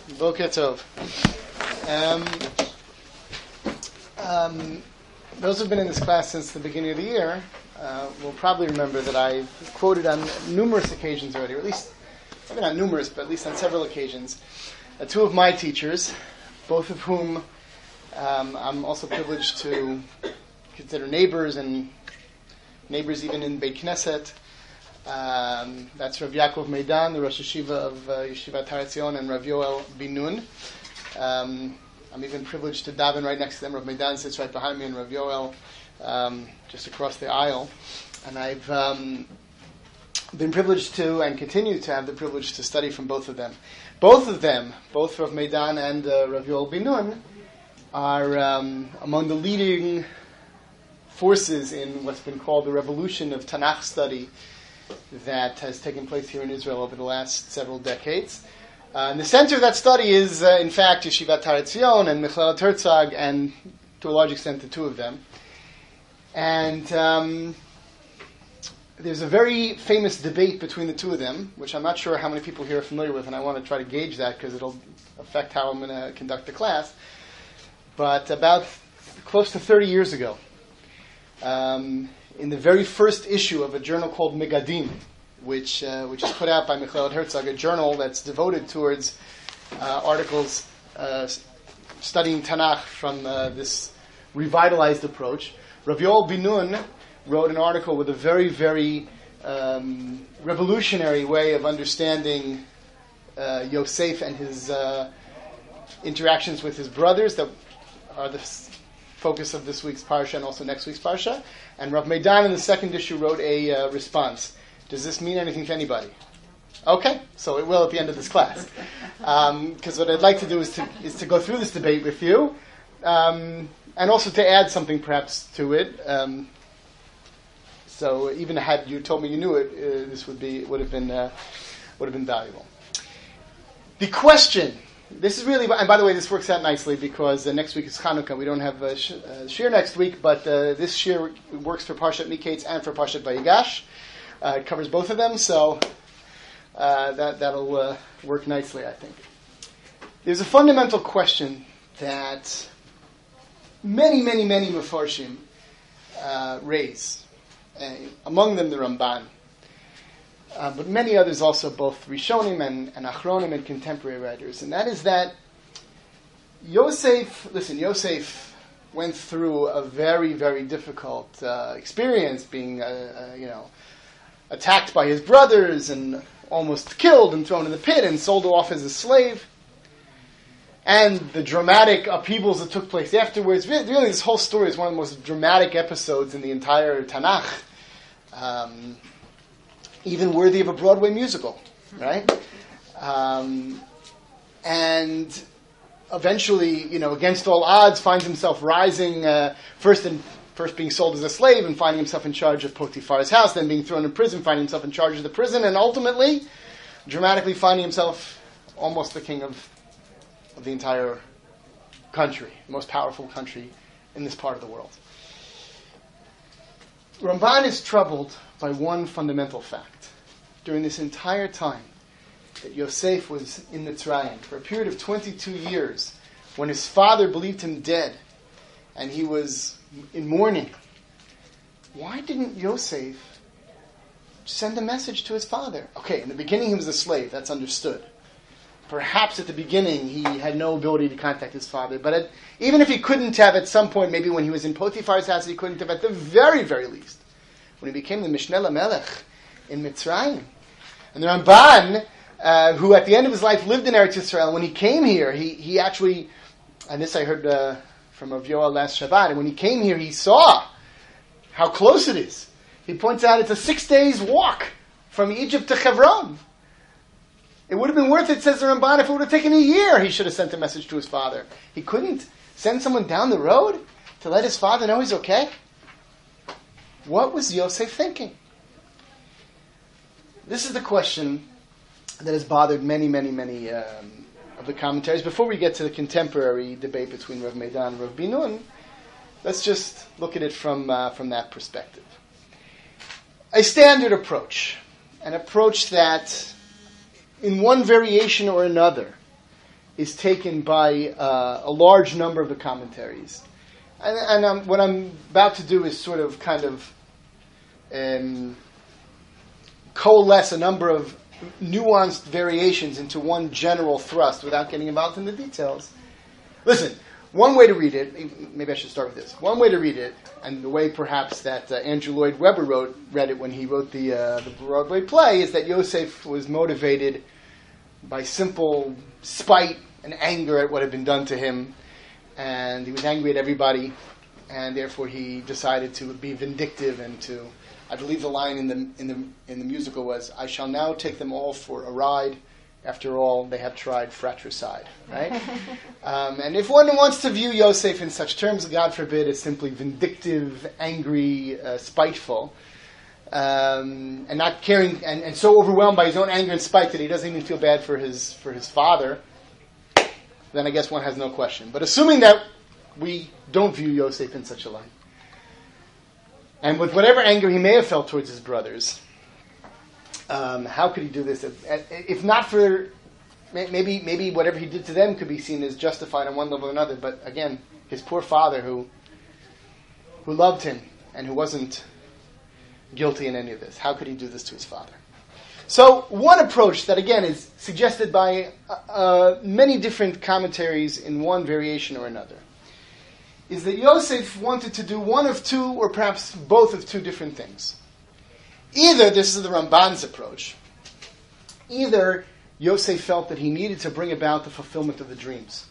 Boker Tov. Those who've been in this class since the beginning of the year will probably remember that I've quoted on numerous occasions already, or at least, maybe not numerous, but at least on several occasions, two of my teachers, both of whom I'm also privileged to consider neighbors, and neighbors even in Beit Knesset. That's Rav Yaakov Meidan, the Rosh Yeshiva of Yeshivat Har Etzion, and Rav Yoel Bin-Nun. I'm even privileged to daven right next to them. Rav Meidan sits right behind me, and Rav Yoel just across the aisle. And I've been privileged to, and continue to have the privilege to study from both of them. Both of them, both Rav Meidan and Rav Yoel Bin-Nun, are among the leading forces in what's been called the revolution of Tanakh study that has taken place here in Israel over the last several decades. And the center of that study is, in fact, Yeshivat Har Etzion and Michal Herzog, and to a large extent the two of them. And there's a very famous debate between the two of them, which I'm not sure how many people here are familiar with, and I want to try to gauge that because it'll affect how I'm going to conduct the class. But about close to 30 years ago, in the very first issue of a journal called Megadim, which is put out by Michal Herzog, a journal that's devoted towards articles studying Tanakh from this revitalized approach. Rav Yoel Bin-Nun wrote an article with a very, very revolutionary way of understanding Yosef and his interactions with his brothers that are the focus of this week's parsha and also next week's parsha. And Rav Meidan in the second issue wrote a response. Does this mean anything to anybody? Okay, so it will at the end of this class. Because what I'd like to do is to go through this debate with you, and also to add something perhaps to it. So even had you told me you knew it, this would have been valuable. The question. This is really, and by the way, this works out nicely because next week is Chanukah. We don't have Shir next week, but this Shir works for Parshat Miketz and for Parshat Vayigash. It covers both of them, so that'll work nicely, I think. There's a fundamental question that many Mefarshim raise. Among them, the Ramban. But many others also, both Rishonim and Achronim and contemporary writers. And that is that Yosef went through a very, very difficult experience, being, attacked by his brothers and almost killed and thrown in the pit and sold off as a slave. And the dramatic upheavals that took place afterwards. Really, this whole story is one of the most dramatic episodes in the entire Tanakh. Even worthy of a Broadway musical, right? And eventually, against all odds, finds himself rising, first being sold as a slave and finding himself in charge of Potiphar's house, then being thrown in prison, finding himself in charge of the prison, and ultimately, dramatically finding himself almost the king of the entire country, the most powerful country in this part of the world. Ramban is troubled by one fundamental fact. During this entire time that Yosef was in Mitzrayim, for a period of 22 years, when his father believed him dead, and he was in mourning, why didn't Yosef send a message to his father? Okay, in the beginning he was a slave, that's understood. Perhaps at the beginning he had no ability to contact his father, but even if he couldn't have at some point, maybe when he was in Potiphar's house, he couldn't have at the very, very least, when he became the Mishneh LaMelech in Mitzrayim. And the Ramban, who at the end of his life lived in Eretz Yisrael, when he came here, he actually, and this I heard from Rav Yoel last Shabbat, and when he came here, he saw how close it is. He points out it's a 6 days walk from Egypt to Hebron. It would have been worth it, says the Ramban, if it would have taken a year, he should have sent a message to his father. He couldn't send someone down the road to let his father know he's okay? What was Yosef thinking? This is the question that has bothered many of the commentaries. Before we get to the contemporary debate between Rav Meidan and Rav Bin-Nun, let's just look at it from that perspective. A standard approach, an approach that in one variation or another is taken by a large number of the commentaries. And what I'm about to do is sort of kind of coalesce a number of nuanced variations into one general thrust without getting involved in the details. Listen, one way to read it, maybe I should start with this. One way to read it, and the way perhaps that Andrew Lloyd Webber read it when he wrote the Broadway play, is that Yosef was motivated by simple spite and anger at what had been done to him, and he was angry at everybody, and therefore he decided to be vindictive and to, I believe the line in the musical was, "I shall now take them all for a ride. After all, they have tried fratricide." Right? And if one wants to view Yosef in such terms, God forbid, it's simply vindictive, angry, spiteful, and not caring, and so overwhelmed by his own anger and spite that he doesn't even feel bad for his father, then I guess one has no question. But assuming that we don't view Yosef in such a light, and with whatever anger he may have felt towards his brothers, how could he do this? If not for, maybe whatever he did to them could be seen as justified on one level or another, but again, his poor father who loved him and who wasn't guilty in any of this, how could he do this to his father? So one approach that again is suggested by many different commentaries in one variation or another is that Yosef wanted to do one of two or perhaps both of two different things. Either, this is the Ramban's approach, either Yosef felt that he needed to bring about the fulfillment of the dreams.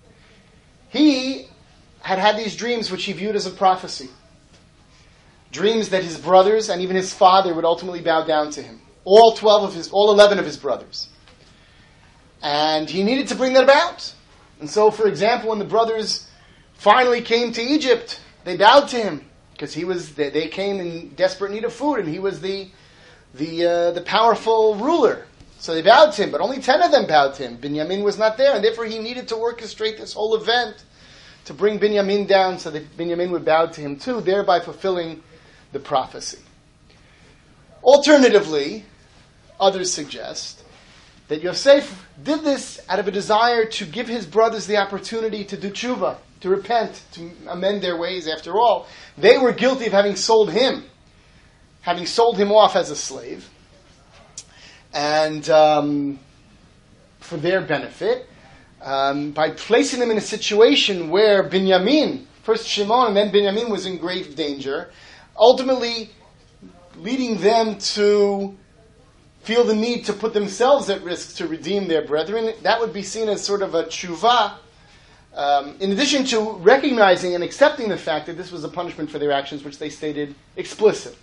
He had these dreams which he viewed as a prophecy. Dreams that his brothers and even his father would ultimately bow down to him. All 11 of his brothers. And he needed to bring that about. And so, for example, when the brothers finally came to Egypt, they bowed to him because they came in desperate need of food, and he was the powerful ruler. So they bowed to him, but only 10 of them bowed to him. Binyamin was not there, and therefore he needed to orchestrate this whole event to bring Binyamin down so that Binyamin would bow to him too, thereby fulfilling the prophecy. Alternatively, others suggest that Yosef did this out of a desire to give his brothers the opportunity to do tshuva, to repent, to amend their ways. After all, they were guilty of having sold him off as a slave, and for their benefit, by placing them in a situation where Binyamin, first Shimon and then Binyamin, was in grave danger, ultimately leading them to feel the need to put themselves at risk to redeem their brethren. That would be seen as sort of a tshuva, in addition to recognizing and accepting the fact that this was a punishment for their actions, which they stated explicitly.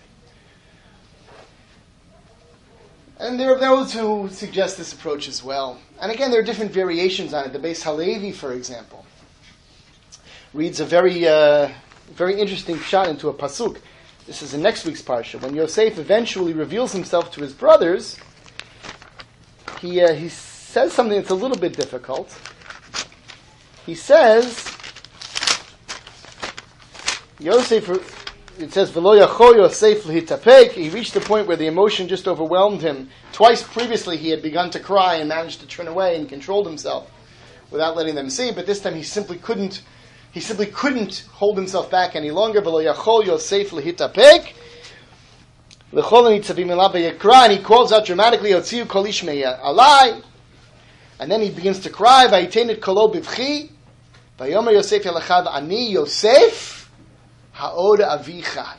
And there are those who suggest this approach as well. And again, there are different variations on it. The Beis Halevi, for example, reads a very interesting shot into a pasuk. This is in next week's parsha. When Yosef eventually reveals himself to his brothers, he says something that's a little bit difficult. He says, Yosef, it says, V'lo yachol Yosef l'hitapek. He reached the point where the emotion just overwhelmed him. Twice previously he had begun to cry and managed to turn away and controlled himself without letting them see, but this time he simply couldn't hold himself back any longer. V'lo yachol Yosef l'hitapek. L'chol nitzavim elav v'yekra, and he calls out dramatically, Yotziu kol ish alai. And then he begins to cry, Vayitein et kolo bivchi, Vayomer Yosef yalachav ani Yosef ha'od avichai.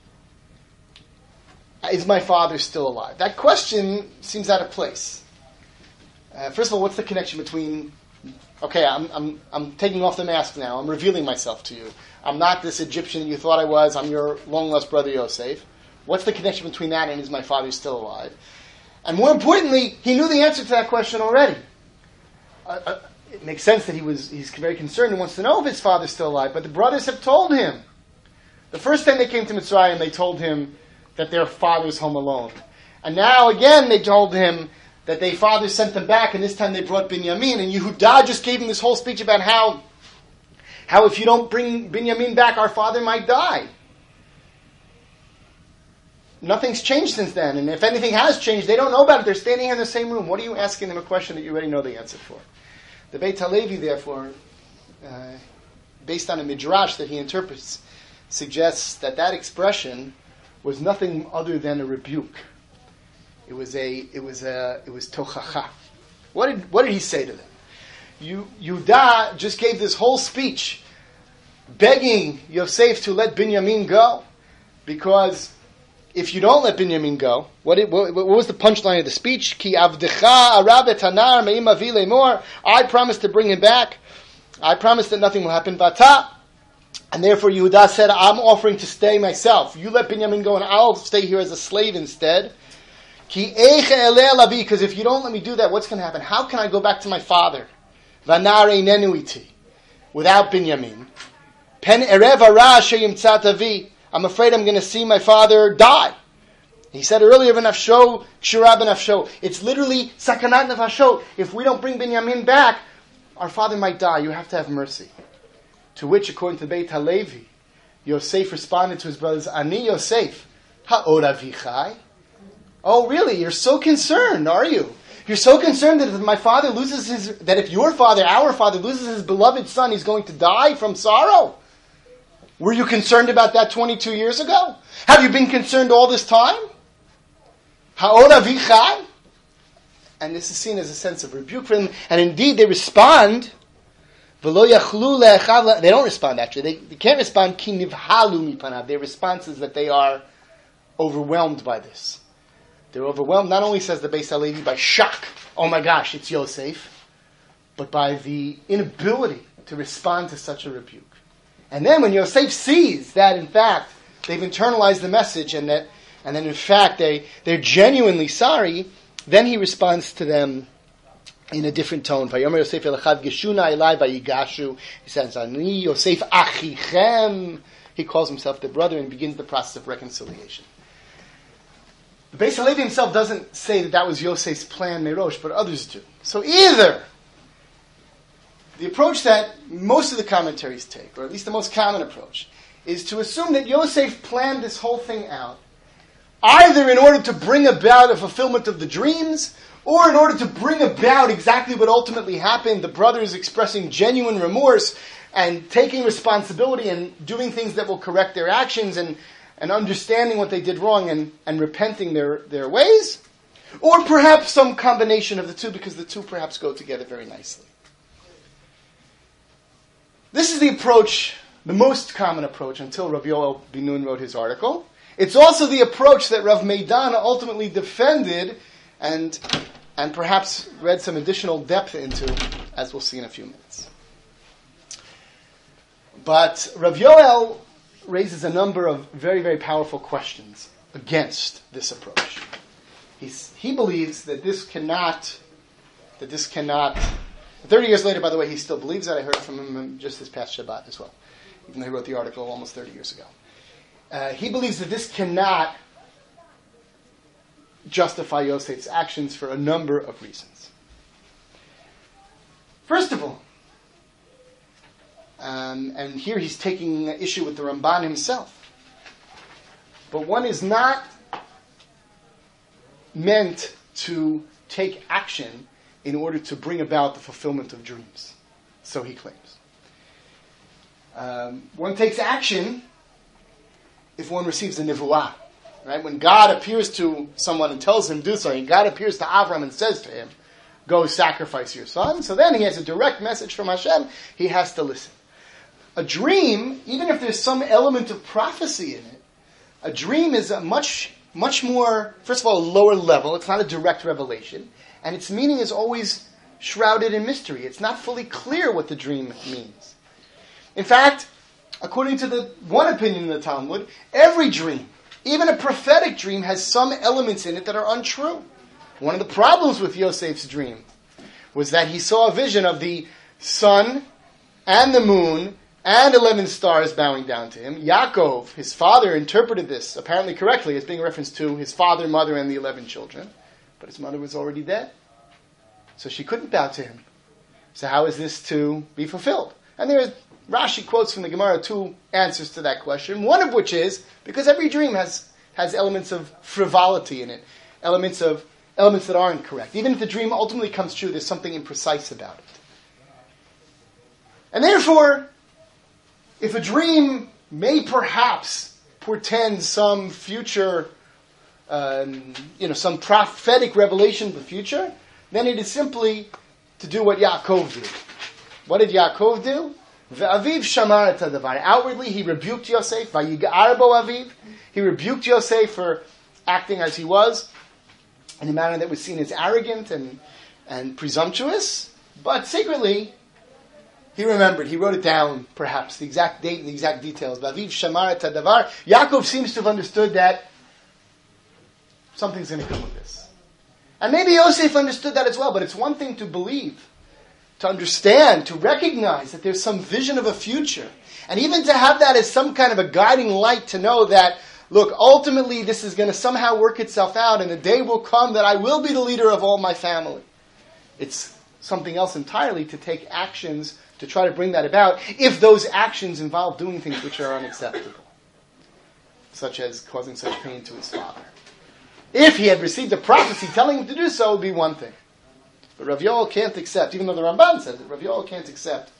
Is my father still alive? That question seems out of place. First of all, what's the connection between? Okay, I'm taking off the mask now. I'm revealing myself to you. I'm not this Egyptian you thought I was. I'm your long lost brother Yosef. What's the connection between that and is my father still alive? And more importantly, he knew the answer to that question already. It makes sense that he's very concerned and wants to know if his father's still alive. But the brothers have told him. The first time they came to Mitzrayim, they told him that their father's home alone. And now again they told him that their father sent them back, and this time they brought Binyamin. And Yehudah just gave him this whole speech about how if you don't bring Binyamin back, our father might die. Nothing's changed since then. And if anything has changed, they don't know about it. They're standing here in the same room. What are you asking them a question that you already know the answer for? The Beit HaLevi, therefore, based on a midrash that he interprets, suggests that that expression was nothing other than a rebuke. It was tochacha. What did he say to them? Yudah just gave this whole speech begging Yosef to let Binyamin go, because if you don't let Binyamin go, what was the punchline of the speech? Ki avdecha arabet hanar me'im avi lemor. I promise to bring him back. I promise that nothing will happen. Vata. And therefore Yehuda said, I'm offering to stay myself. You let Binyamin go and I'll stay here as a slave instead. Ki eicha eleh lavi, because if you don't let me do that, what's going to happen? How can I go back to my father? Vanar einenu iti, without Binyamin. Pen erev hara sheyimtzat avi. I'm afraid I'm going to see my father die. He said earlier, v'nafsho kshura b'nafsho. It's literally sakanat nefasho. If we don't bring Binyamin back, our father might die. You have to have mercy. To which, according to Beit HaLevi, Yosef responded to his brothers, Ani Yosef, ha'od avichai. Oh, really? You're so concerned, are you? You're so concerned that if my father that if your father, our father, loses his beloved son, he's going to die from sorrow? Were you concerned about that 22 years ago? Have you been concerned all this time? Ha'od avichai? And this is seen as a sense of rebuke for them. And indeed, they respond. They don't respond, actually. They can't respond. Ki nivhalu mipanav. Their response is that they are overwhelmed by this. They're overwhelmed, not only, says the Beis HaLevi, by shock. Oh my gosh, it's Yosef. But by the inability to respond to such a rebuke. And then when Yosef sees that, in fact, they've internalized the message and then, in fact, they're genuinely sorry, then he responds to them in a different tone. He says, Ani Yosef achichem. He calls himself the brother and begins the process of reconciliation. The Beis HaLevi himself doesn't say that was Yosef's plan, Merosh, but others do. So either the approach that most of the commentaries take, or at least the most common approach, is to assume that Yosef planned this whole thing out, either in order to bring about a fulfillment of the dreams, or in order to bring about exactly what ultimately happened, the brothers expressing genuine remorse and taking responsibility and doing things that will correct their actions and understanding what they did wrong and repenting their ways, or perhaps some combination of the two, because the two perhaps go together very nicely. This is the approach, the most common approach, until Rav Yoel Ben-Nun wrote his article. It's also the approach that Rav Meidan ultimately defended and perhaps read some additional depth into, as we'll see in a few minutes. But Rav Yoel raises a number of very, very powerful questions against this approach. He believes that this cannot, 30 years later, by the way, he still believes that. I heard from him just this past Shabbat as well, even though he wrote the article almost 30 years ago. He believes that this cannot justify Yosef's actions for a number of reasons. First of all, and here he's taking issue with the Ramban himself, but one is not meant to take action in order to bring about the fulfillment of dreams, so he claims. One takes action if one receives a nivuah. Right? When God appears to someone and tells him to do something, God appears to Avram and says to him, go sacrifice your son. So then he has a direct message from Hashem. He has to listen. A dream, even if there's some element of prophecy in it, a dream is a much more, first of all, a lower level. It's not a direct revelation. And its meaning is always shrouded in mystery. It's not fully clear what the dream means. In fact, according to the one opinion in the Talmud, every dream, even a prophetic dream, has some elements in it that are untrue. One of the problems with Yosef's dream was that he saw a vision of the sun and the moon and 11 stars bowing down to him. Yaakov, his father, interpreted this, apparently correctly, as being a reference to his father, mother, and the 11 children. But his mother was already dead. So she couldn't bow to him. So how is this to be fulfilled? And Rashi quotes from the Gemara 2 answers to that question, one of which is because every dream has elements of frivolity in it, elements that aren't correct. Even if the dream ultimately comes true, there's something imprecise about it. And therefore, if a dream may perhaps portend some future, some prophetic revelation of the future, then it is simply to do what Yaakov did. What did Yaakov do? Ve'aviv shamar et hadavar. Outwardly, he rebuked Yosef. Vayig'ar bo aviv. He rebuked Yosef for acting as he was, in a manner that was seen as arrogant and presumptuous. But secretly, he remembered. He wrote it down, perhaps, the exact date and the exact details. Vaviv shamar et hadavar. Yaakov seems to have understood that something's going to come of this. And maybe Yosef understood that as well, but it's one thing to believe, to understand, to recognize that there's some vision of a future. And even to have that as some kind of a guiding light to know that, look, ultimately this is going to somehow work itself out and the day will come that I will be the leader of all my family. It's something else entirely to take actions to try to bring that about if those actions involve doing things which are unacceptable, such as causing such pain to his father. If he had received a prophecy telling him to do so, it would be one thing. But Rav Yoel can't accept, even though the Ramban says it, Rav Yoel can't accept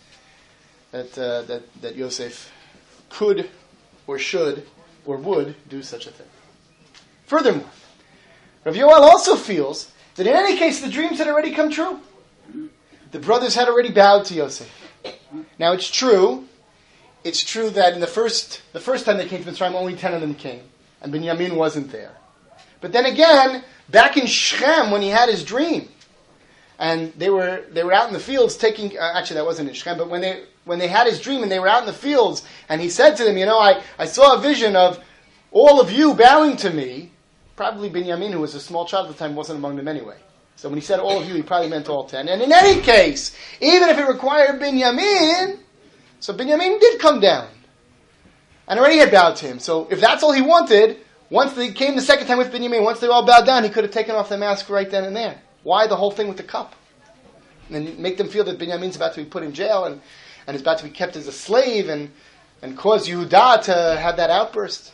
that Yosef could or should or would do such a thing. Furthermore, Rav Yoel also feels that in any case the dreams had already come true. The brothers had already bowed to Yosef. Now it's true that in the first time they came to Mitzrayim, only 10 of them came, and Binyamin wasn't there. But then again, back in Shechem when he had his dream, and they were out in the fields taking. Actually, that wasn't in Shechem, but when they had his dream and they were out in the fields, and he said to them, I saw a vision of all of you bowing to me. Probably Binyamin, who was a small child at the time, wasn't among them anyway. So when he said all of you, he probably meant all 10. And in any case, even if it required Binyamin, so Binyamin did come down and already had bowed to him. So if that's all he wanted, once they came the second time with Binyamin, once they all bowed down, he could have taken off the mask right then and there. Why the whole thing with the cup? And make them feel that Binyamin's about to be put in jail and is about to be kept as a slave and cause Yehuda to have that outburst.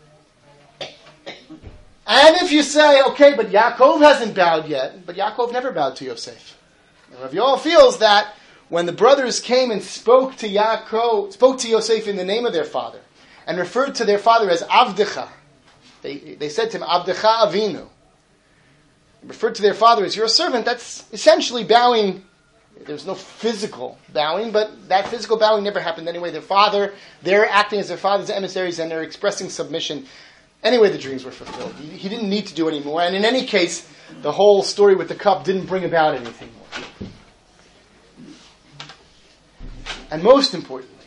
And if you say, okay, but Yaakov hasn't bowed yet, but Yaakov never bowed to Yosef. And Rav Yoel feels that when the brothers came and spoke to Yosef in the name of their father, and referred to their father as Avdecha, they said to him, Avdecha Avinu, referred to their father as your servant, that's essentially bowing. There's no physical bowing, but that physical bowing never happened anyway. They're acting as their father's emissaries and they're expressing submission. Anyway, the dreams were fulfilled. He didn't need to do any more. And in any case, the whole story with the cup didn't bring about anything more. And most importantly,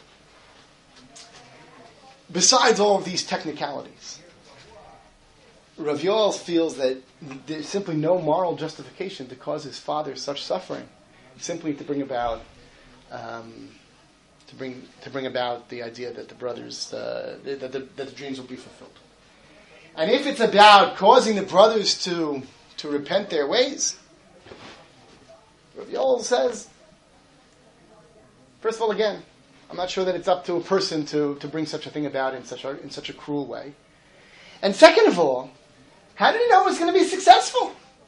besides all of these technicalities, Rav Yoel feels that there's simply no moral justification to cause his father such suffering, simply to bring about the idea that the brothers that the dreams will be fulfilled. And if it's about causing the brothers to repent their ways, Rav Yoel says, first of all, again, I'm not sure that it's up to a person to bring such a thing about in such a cruel way. And second of all, how did he know it was going to be successful?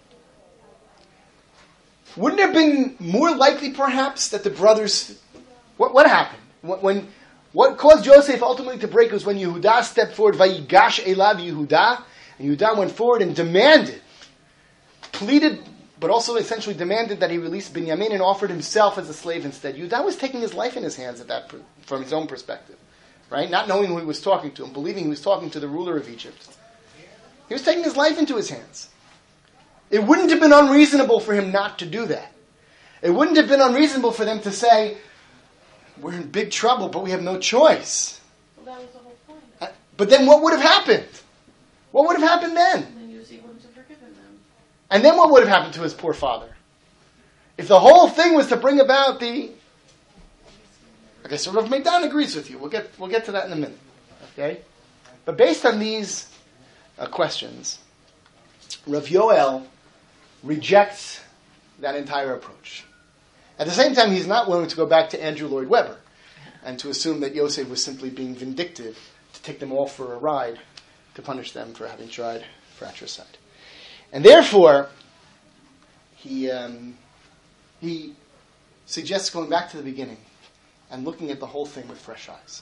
Wouldn't it have been more likely, perhaps, that the brothers... What happened? What caused Joseph ultimately to break was when Yehuda stepped forward, Vayigash Elav Yehuda, and Yehuda went forward and pleaded, but also essentially demanded that he release Binyamin and offered himself as a slave instead. Yehuda was taking his life in his hands from his own perspective, right? Not knowing who he was talking to and believing he was talking to the ruler of Egypt. He was taking his life into his hands. It wouldn't have been unreasonable for him not to do that. It wouldn't have been unreasonable for them to say, we're in big trouble, but we have no choice. Well, that was the whole point. But then what would have happened? What would have happened then? And then Yosef wouldn't have forgiven them. And then what would have happened to his poor father? If the whole thing was to bring about the... Okay, so Rav Meidan agrees with you. We'll get to that in a minute. Okay? But based on these questions, Rav Yoel rejects that entire approach. At the same time, he's not willing to go back to Andrew Lloyd Webber and to assume that Yosef was simply being vindictive to take them all for a ride to punish them for having tried fratricide. And therefore, he suggests going back to the beginning and looking at the whole thing with fresh eyes.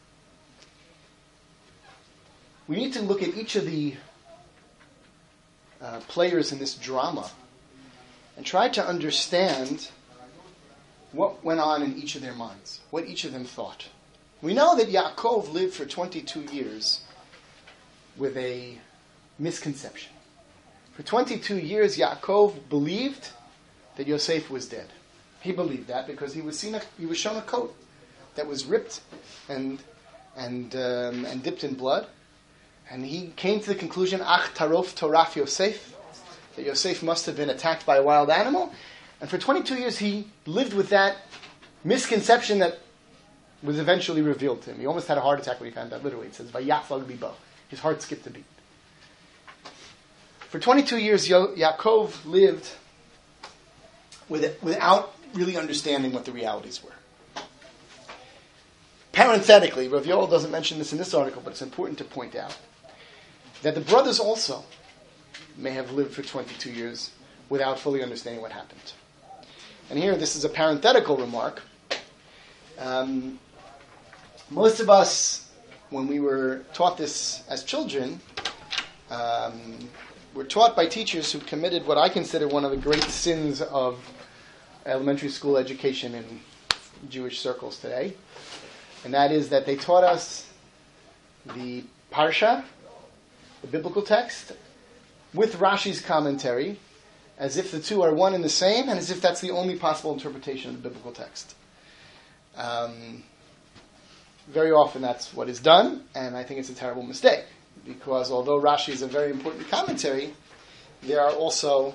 We need to look at each of the players in this drama and try to understand what went on in each of their minds, what each of them thought. We know that Yaakov lived for 22 years with a misconception. For 22 years, Yaakov believed that Yosef was dead. He believed that because he was shown a coat that was ripped and dipped in blood. And he came to the conclusion, Ach tarof toraf Yosef, that Yosef must have been attacked by a wild animal. And for 22 years he lived with that misconception that was eventually revealed to him. He almost had a heart attack when he found out. Literally, it says, Vayaflag libo. His heart skipped a beat. For 22 years, Yaakov lived without really understanding what the realities were. Parenthetically, Rav Yoel doesn't mention this in this article, but it's important to point out that the brothers also may have lived for 22 years without fully understanding what happened. And here, this is a parenthetical remark. Most of us, when we were taught this as children, were taught by teachers who committed what I consider one of the great sins of elementary school education in Jewish circles today. And that is that they taught us the Parsha, the biblical text, with Rashi's commentary, as if the two are one and the same, and as if that's the only possible interpretation of the biblical text. Very often that's what is done, and I think it's a terrible mistake, because although Rashi is a very important commentary, there are also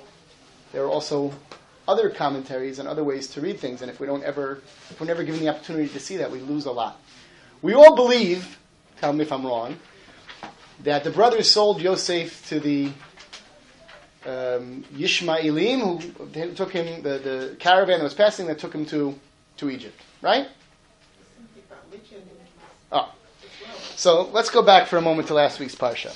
other commentaries and other ways to read things, and if we're never given the opportunity to see that, we lose a lot. We all believe, tell me if I'm wrong, that the brothers sold Yosef to the Yishmaelim, who took him, the caravan that was passing, that took him to Egypt, right? Oh. So let's go back for a moment to last week's Parsha.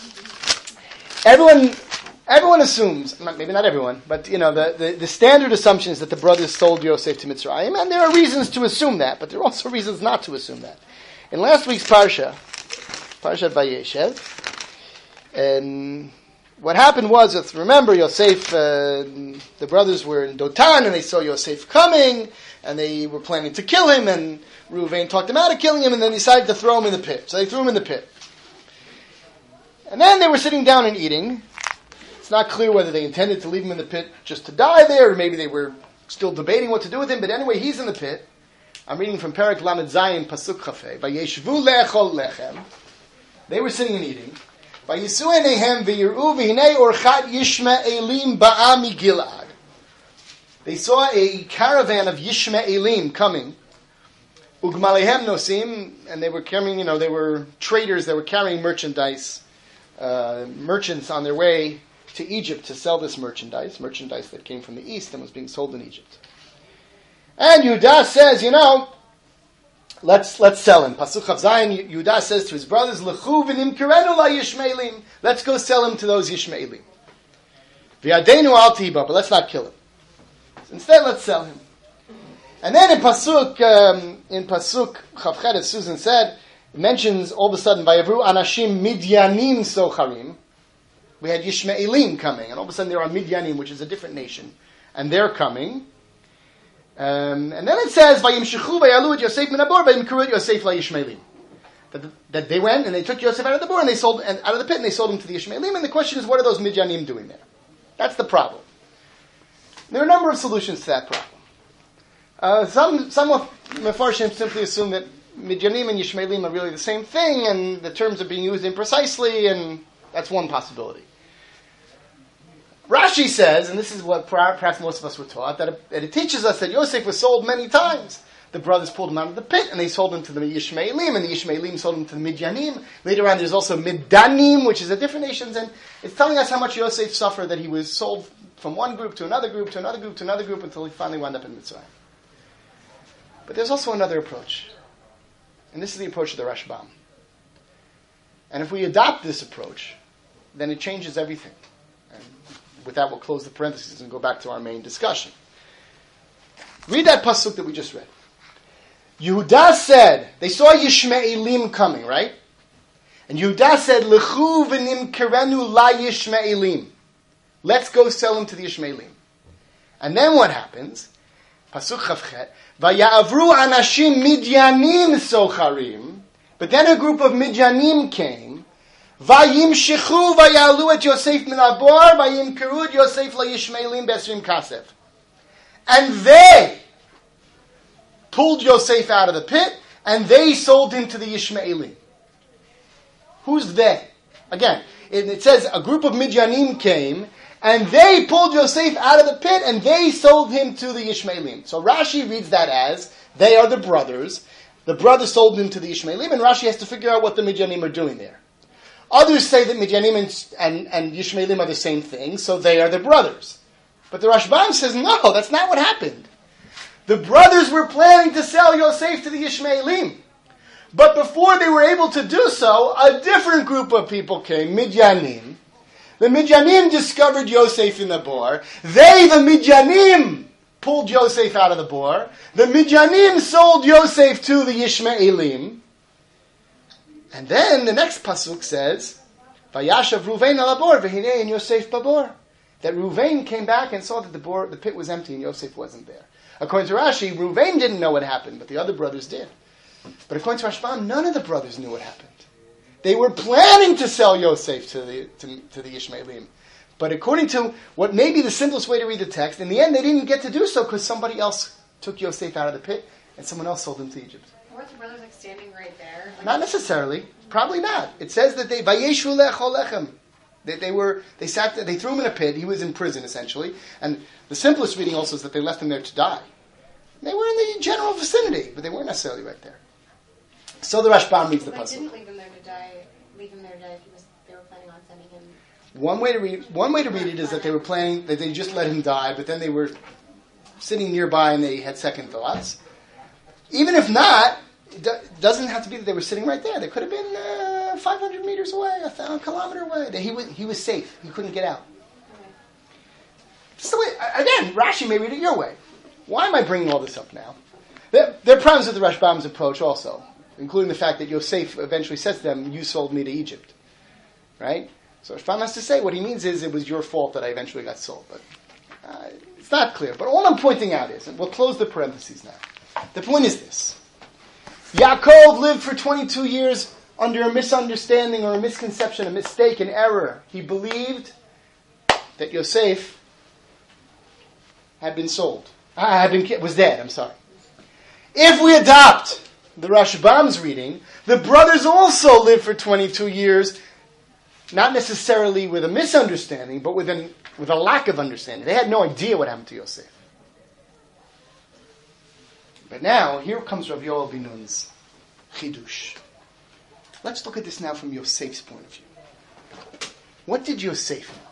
Everyone assumes, maybe not everyone, but the standard assumption is that the brothers sold Yosef to Mitzrayim, and there are reasons to assume that, but there are also reasons not to assume that. In last week's Parsha, Parshat Vayeshev, and what happened was, remember, Yosef, the brothers were in Dotan, and they saw Yosef coming, and they were planning to kill him, and Reuven talked them out of killing him, and then decided to throw him in the pit. So they threw him in the pit. And then they were sitting down and eating. It's not clear whether they intended to leave him in the pit just to die there, or maybe they were still debating what to do with him, but anyway, he's in the pit. I'm reading from Perek Lamed Zayin, Pasuk Chafei. Vayeshvu le'echol lechem. They were sitting and eating. Vayisu eneihem v'yir'u v'hinei orchat Yishmaelim ba'a migilad. They saw a caravan of Yishmaelim coming. Ugmalehem nosim, and they were carrying, they were traders that were carrying merchandise, merchants on their way to Egypt to sell this merchandise that came from the east and was being sold in Egypt. And Yehuda says, let's sell him. Pasuk Chav Zayin, Yehuda says to his brothers, L'chu v'nimkerenu la Yishmaelim. Let's go sell him to those Yishmaelim. V'yadenu al tiba, but let's not kill him. Instead, let's sell him. And then in Pasuk Chavchet, as Susan said, it mentions all of a sudden, Vayavru anashim midyanim socharim. We had Yishmaelim coming, and all of a sudden there are Midyanim, which is a different nation, and they're coming. And then it says, Vayimshechu vayalu et Yosef min habor, vayimkeru et Yosef la Yishmaelim. That they went and they took Yosef out of the bor, and they sold, and out of the pit, and they sold him to the Yishmaelim. And the question is, what are those Midyanim doing there? That's the problem. There are a number of solutions to that problem. Some of Mefarshim simply assume that Midyanim and Yishmaelim are really the same thing, and the terms are being used imprecisely, and that's one possibility. Rashi says, and this is what perhaps most of us were taught, that it teaches us that Yosef was sold many times. The brothers pulled him out of the pit, and they sold him to the Yishmaelim, and the Yishmaelim sold him to the Midyanim. Later on, there's also Middanim, which is a different nation, and it's telling us how much Yosef suffered, that he was sold from one group to another group, to another group, to another group, until he finally wound up in Mitzrayim. But there's also another approach, and this is the approach of the Rashbam. And if we adopt this approach, then it changes everything. And with that, we'll close the parentheses and go back to our main discussion. Read that pasuk that we just read. Yehuda said, they saw Yishmaelim coming, right? And Yehuda said, L'chu v'nimkerenu la Yishmaelim. Let's go sell him to the Yishmaelim. And then what happens? Pasuk Chavchet, Vaya'avru anashim midyanim socharim. But then a group of Midyanim came. Vayimshechu vayalu et Yosef min habor, vayimkeru et Yosef la Yishmaelim besrim kasef. And they pulled Yosef out of the pit, and they sold him to the Yishmaelim. Who's they? Again, it says a group of Midyanim came, and they pulled Yosef out of the pit, and they sold him to the Yishmaelim. So Rashi reads that as, they are the brothers. The brothers sold him to the Yishmaelim, and Rashi has to figure out what the Midyanim are doing there. Others say that Midyanim and Yishmaelim are the same thing, so they are the brothers. But the Rashbam says, no, that's not what happened. The brothers were planning to sell Yosef to the Yishmaelim. But before they were able to do so, a different group of people came, Midyanim. The Midyanim discovered Yosef in the bor. They, the Midyanim, pulled Yosef out of the bor. The Midyanim sold Yosef to the Yishmaelim. And then the next pasuk says, Vayashav Ruvain al bor v'hinei and Yosef babor. That Ruvain came back and saw that the pit was empty and Yosef wasn't there. According to Rashi, Ruvain didn't know what happened, but the other brothers did. But according to Rashbam, none of the brothers knew what happened. They were planning to sell Yosef to the Yishmaelim. But according to what may be the simplest way to read the text, in the end they didn't get to do so because somebody else took Yosef out of the pit and someone else sold him to Egypt. Weren't the brothers like standing right there? Like, not necessarily. Probably not. It says that they Vayeshu lechol lechem. They threw him in a pit. He was in prison essentially. And the simplest reading also is that they left him there to die. They were in the general vicinity, but they weren't necessarily right there. So the Rashbam reads the pasuk. They didn't leave him there to die. If they were planning on sending him. One way to read it is that they were planning that they just let him die, but then they were sitting nearby and they had second thoughts. Even if not, it doesn't have to be that they were sitting right there. They could have been 500 meters away, a kilometer away. He was safe. He couldn't get out. So again, Rashi may read it your way. Why am I bringing all this up now? There are problems with the Rashbam's approach also, including the fact that Yosef eventually says to them, you sold me to Egypt. Right? So Rashbam has to say what he means is it was your fault that I eventually got sold. But it's not clear. But all I'm pointing out is, and we'll close the parentheses now. The point is this. Yaakov lived for 22 years under a misunderstanding or a misconception, a mistake, an error. He believed that Yosef had been sold. Was dead, I'm sorry. If we adopt the Rashbam's reading, the brothers also lived for 22 years, not necessarily with a misunderstanding, but with a lack of understanding. They had no idea what happened to Yosef. But now, here comes Rav Yoel ben Nun's chidush. Let's look at this now from Yosef's point of view. What did Yosef know?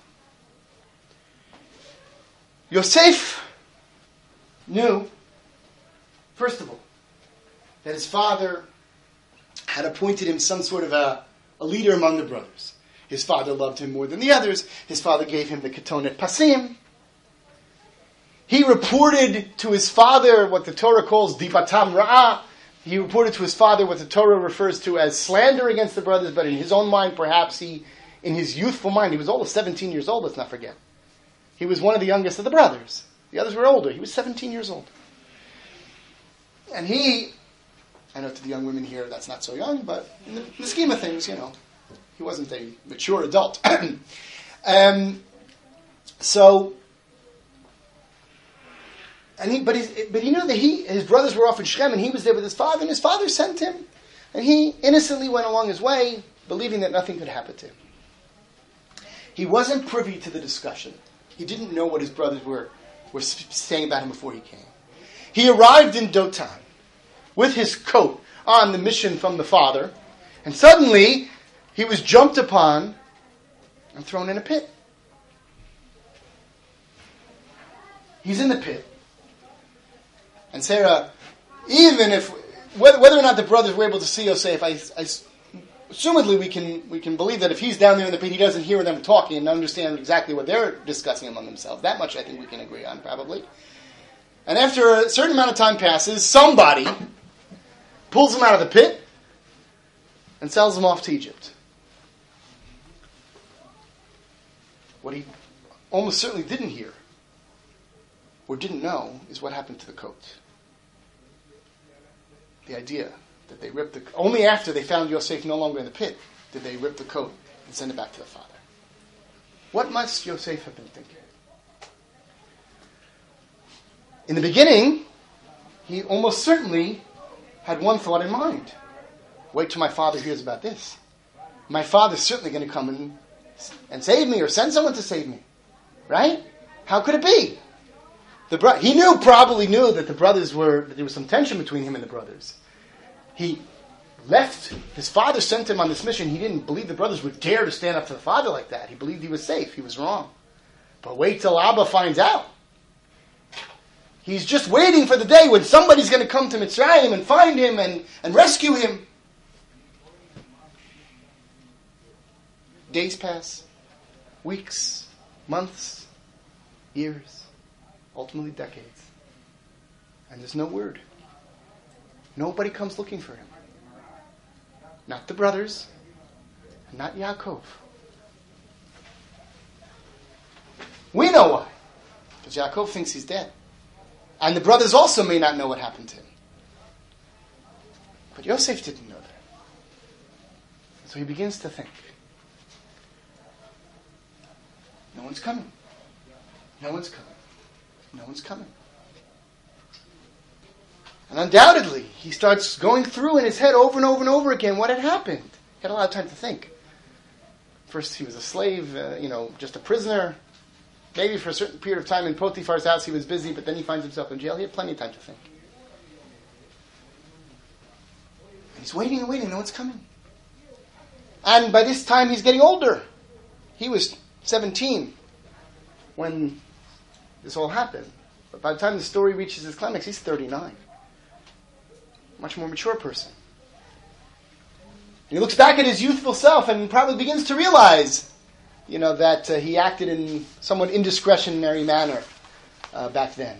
Yosef knew, first of all, that his father had appointed him some sort of a leader among the brothers. His father loved him more than the others. His father gave him the ketonet pasim. He reported to his father what the Torah calls dibatam ra'ah. He reported to his father what the Torah refers to as slander against the brothers, but in his own mind, perhaps in his youthful mind, he was only 17 years old, let's not forget. He was one of the youngest of the brothers. The others were older. He was 17 years old. And I know to the young women here, that's not so young, but in the scheme of things, he wasn't a mature adult. But he knew that his brothers were off in Shechem, and he was there with his father, and his father sent him. And he innocently went along his way, believing that nothing could happen to him. He wasn't privy to the discussion. He didn't know what his brothers were saying about him before he came. He arrived in Dotan with his coat on the mission from the father, and suddenly he was jumped upon and thrown in a pit. He's in the pit. And Sarah, even if whether or not the brothers were able to see Yosef, assumedly we can believe that if he's down there in the pit, he doesn't hear them talking and understand exactly what they're discussing among themselves. That much I think we can agree on, probably. And after a certain amount of time passes, somebody pulls him out of the pit, and sells him off to Egypt. What he almost certainly didn't hear, or didn't know, is what happened to the coat. The idea that they ripped the... Only after they found Yosef no longer in the pit did they rip the coat and send it back to the father. What must Yosef have been thinking? In the beginning, he almost certainly had one thought in mind. Wait till my father hears about this. My father's certainly going to come and save me, or send someone to save me. Right? How could it be? He probably knew that that there was some tension between him and the brothers. He left, his father sent him on this mission. He didn't believe the brothers would dare to stand up to the father like that. He believed he was safe. He was wrong. But wait till Abba finds out. He's just waiting for the day when somebody's going to come to Mitzrayim and find him and rescue him. Days pass, weeks, months, years, ultimately decades. And there's no word. Nobody comes looking for him. Not the brothers, and not Yaakov. We know why. Because Yaakov thinks he's dead. And the brothers also may not know what happened to him. But Yosef didn't know that. So he begins to think. No one's coming. No one's coming. No one's coming. And undoubtedly, he starts going through in his head over and over and over again what had happened. He had a lot of time to think. First, he was a slave, just a prisoner. Maybe for a certain period of time in Potiphar's house he was busy, but then he finds himself in jail. He had plenty of time to think. And he's waiting and waiting. No one's coming. And by this time, he's getting older. He was 17 when this all happened. But by the time the story reaches its climax, he's 39. Much more mature person. And he looks back at his youthful self and probably begins to realize, that he acted in somewhat indiscretionary manner back then.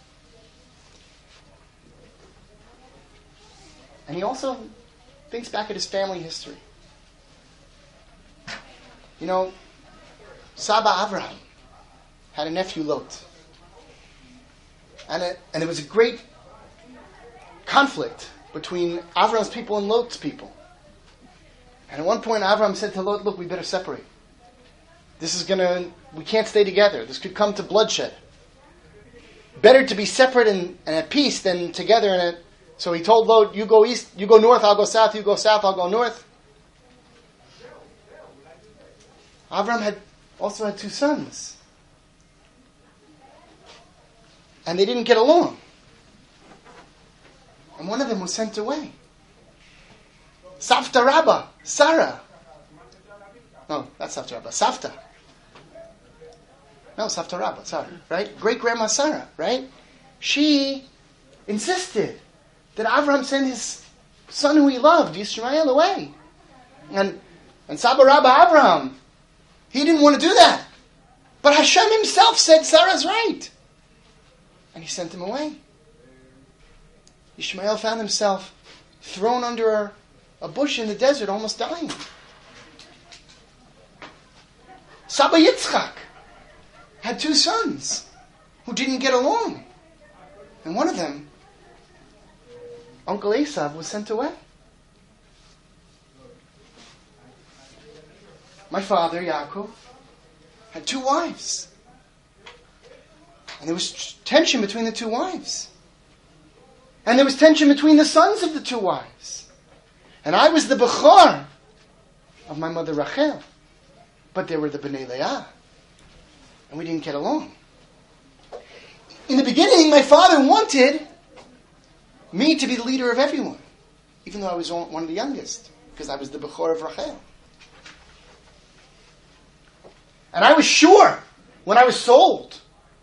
And he also thinks back at his family history. Saba Avraham had a nephew Lot. And there was a great conflict between Avram's people and Lot's people. And at one point Avram said to Lot, look, we better separate. We can't stay together. This could come to bloodshed. Better to be separate and at peace than together. So he told Lot, you go east, you go north, I'll go south, you go south, I'll go north. Avram also had 2 sons. And they didn't get along. And one of them was sent away. Savta Rabbah, Sarah. No, not Savta Rabbah, Savta. No, Savta Rabbah, Sarah, right? Great-grandma Sarah, right? She insisted that Avram send his son who he loved, Yishmael, away. And Saba Rabbah Avram, he didn't want to do that. But Hashem himself said Sarah's right. And he sent him away. Ishmael found himself thrown under a bush in the desert, almost dying. Saba Yitzchak had 2 sons who didn't get along. And one of them, Uncle Esav, was sent away. My father, Yaakov, had 2 wives. And there was tension between the 2 wives. And there was tension between the sons of the 2 wives. And I was the Bechor of my mother Rachel. But there were the Bnei Leah. And we didn't get along. In the beginning, my father wanted me to be the leader of everyone. Even though I was one of the youngest. Because I was the Bechor of Rachel. And I was sure, when I was sold,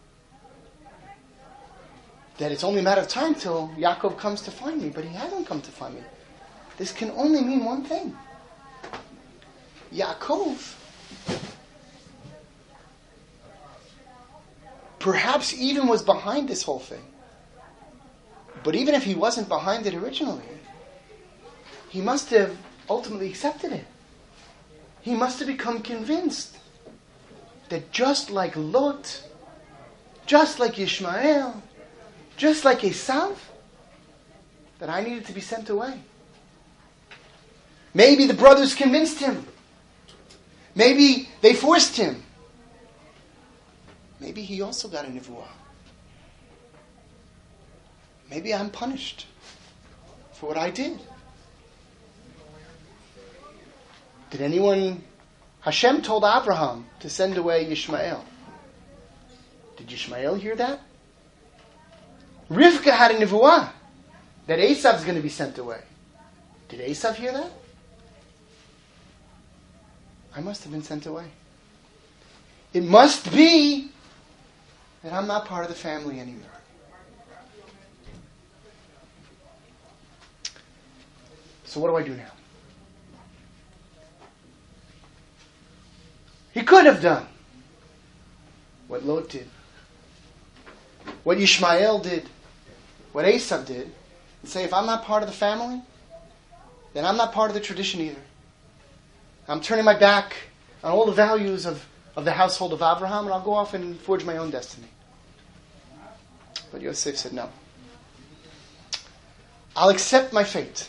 that it's only a matter of time till Yaakov comes to find me. But he hasn't come to find me. This can only mean one thing. Yaakov perhaps even was behind this whole thing. But even if he wasn't behind it originally, he must have ultimately accepted it. He must have become convinced that just like Lot, just like Ishmael, just like Esav, that I needed to be sent away. Maybe the brothers convinced him. Maybe they forced him. Maybe he also got a nivuah. Maybe I'm punished for what I did. Did anyone... Hashem told Abraham to send away Ishmael. Did Ishmael hear that? Rivka had a nivuah that Esav's going to be sent away. Did Esav hear that? I must have been sent away. It must be that I'm not part of the family anymore. So what do I do now? He could have done what Lot did, what Ishmael did, what Esav did, and say, if I'm not part of the family, then I'm not part of the tradition either. I'm turning my back on all the values of the household of Abraham, and I'll go off and forge my own destiny. But Yosef said, no. I'll accept my fate.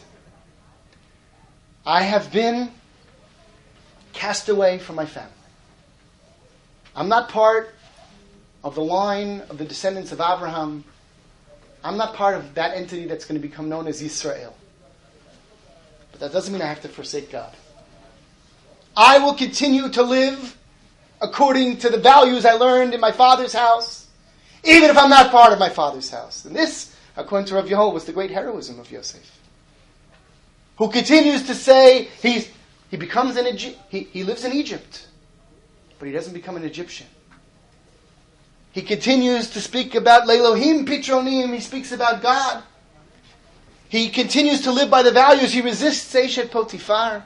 I have been cast away from my family. I'm not part of the line of the descendants of Abraham. I'm not part of that entity that's going to become known as Yisrael. But that doesn't mean I have to forsake God. I will continue to live according to the values I learned in my father's house, even if I'm not part of my father's house. And this, according to Rav Yehoel, was the great heroism of Yosef, who continues to say he lives in Egypt, but he doesn't become an Egyptian. He continues to speak about Le'Elohim Pitronim. He speaks about God. He continues to live by the values. He resists Eshet Potifar.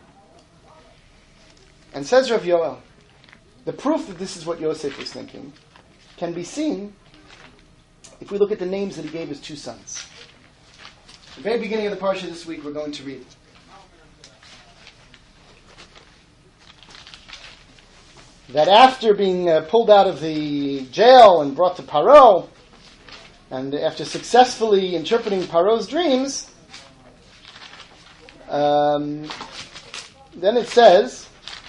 And says Rav Yoel, the proof that this is what Yosef was thinking can be seen if we look at the names that he gave his two sons. At the very beginning of the parsha this week, we're going to read. That after being pulled out of the jail and brought to Paro, and after successfully interpreting Paro's dreams, then it says,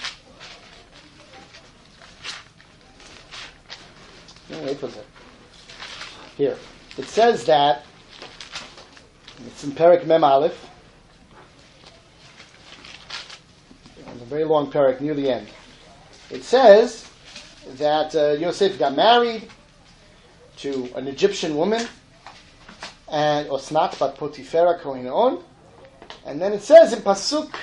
here, it says that, it's in Perek Mem Aleph, it's a very long Perek near the end. It says that Yosef got married to an Egyptian woman, and Osnat bat Potifera Kohen On, and then it says in Pasuk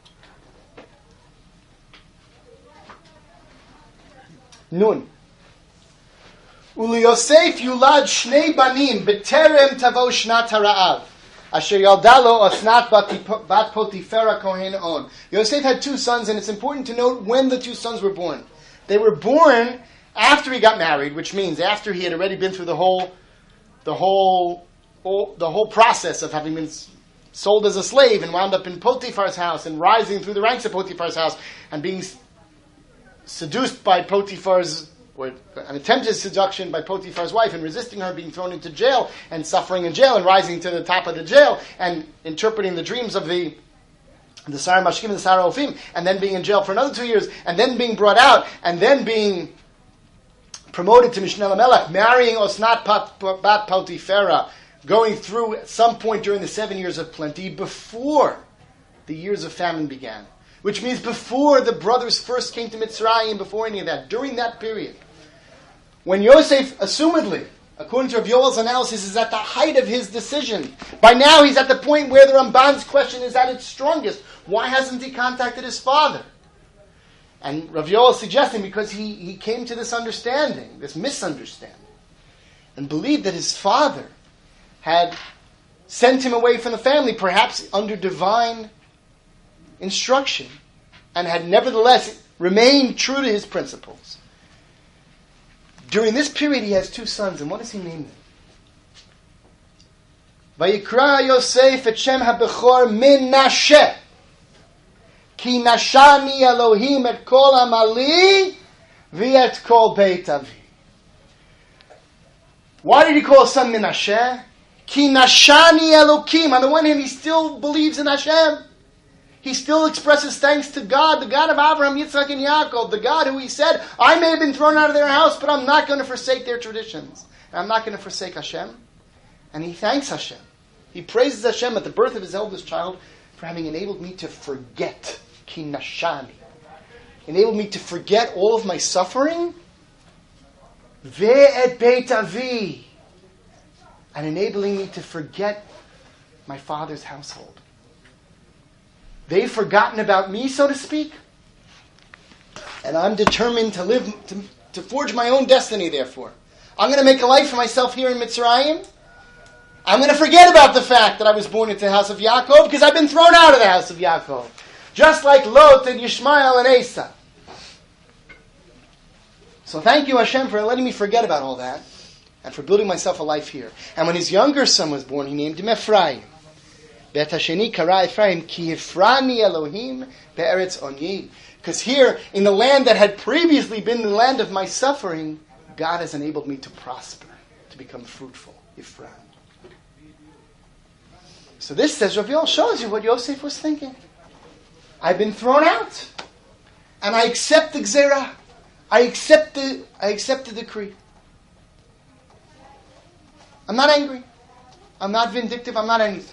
Nun, Uli Yosef yulad shnei banim beterem tavo shnat hara'av asher yaldalo Osnat bat Potifera Kohen On. Yosef had two sons, and it's important to note when the two sons were born. They were born after he got married, which means after he had already been through the whole process of having been sold as a slave and wound up in Potiphar's house and rising through the ranks of Potiphar's house and being seduced by Potiphar's, or an attempted seduction by Potiphar's wife, and resisting her, being thrown into jail and suffering in jail and rising to the top of the jail and interpreting the dreams of the Sarah Mashkim and the Sarah Ofim, and then being in jail for another 2 years, and then being brought out, and then being promoted to Mishneh LaMelech, marrying Osnat bat Potifera, going through at some point during the 7 years of plenty before the years of famine began. Which means before the brothers first came to Mitzrayim, before any of that, during that period. When Yosef, assumedly, according to Rav Yoel's analysis, is at the height of his decision. By now he's at the point where the Ramban's question is at its strongest. Why hasn't he contacted his father? And Rav Yoel is suggesting because he came to this understanding, this misunderstanding, and believed that his father had sent him away from the family, perhaps under divine instruction, and had nevertheless remained true to his principles. During this period he has two sons, and what does he name them? Vayikra Yosef et Shem HaBechor Menashe. Ki nashani Elohim et kol amali v'et kol beit avi. Why did he call his son Menashe? Ki nashani Elohim. On the one hand, he still believes in Hashem. He still expresses thanks to God, the God of Abraham, Yitzchak, and Yaakov, the God who he said, I may have been thrown out of their house, but I'm not going to forsake their traditions. And I'm not going to forsake Hashem. And he thanks Hashem. He praises Hashem at the birth of his eldest child for having enabled me to forget. Ki nashani. Enabled me to forget all of my suffering. Ve'et beit avi. And enabling me to forget my father's household. They've forgotten about me, so to speak. And I'm determined to live, to forge my own destiny, therefore. I'm going to make a life for myself here in Mitzrayim. I'm going to forget about the fact that I was born into the house of Yaakov, because I've been thrown out of the house of Yaakov. Just like Lot and Yishmael and Asa. So thank you, Hashem, for letting me forget about all that, and for building myself a life here. And when his younger son was born, he named him Ephraim. Bet Hasheni kara Ephraim ki Hifrani Elohim be'eretz onyi. Because here, in the land that had previously been the land of my suffering, God has enabled me to prosper, to become fruitful. Ephraim. So this, says Rav Yoel, shows you what Yosef was thinking. I've been thrown out, and I accept the Gzerah. I accept the decree. I'm not angry. I'm not vindictive. I'm not anything.